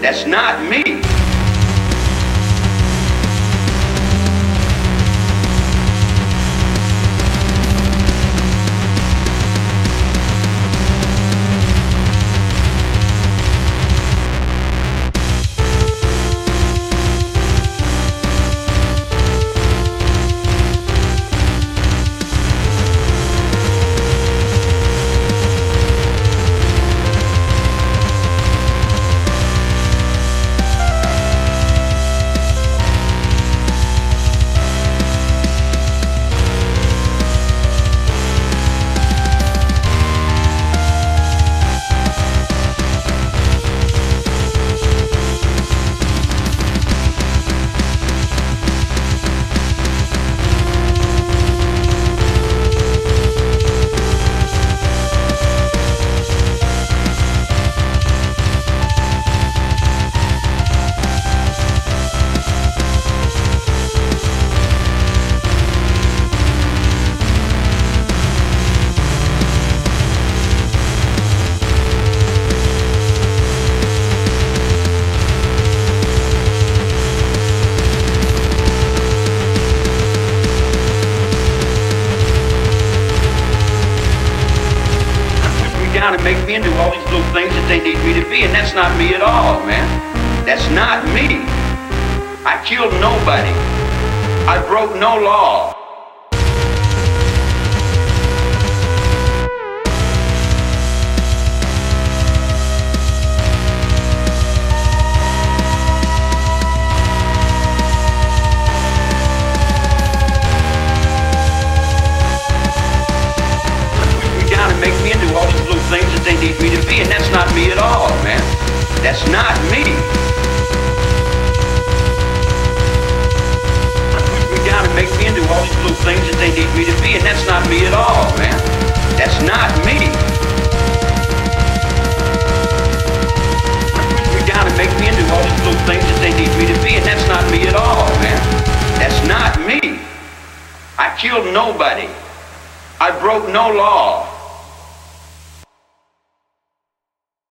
That's not me. And make me into all these little things that they need me to be, and that's not me at all, man. That's not me. I killed nobody. I broke no law. Make me into all these little things that they need me to be, and that's not me at all, man. That's not me. Push me down and make me into all these little things that they need me to be, and that's not me at all, man. That's not me. Push me down and make me into all these little things that they need me to be, and that's not me at all, man. That's not me. I killed nobody. I broke no law.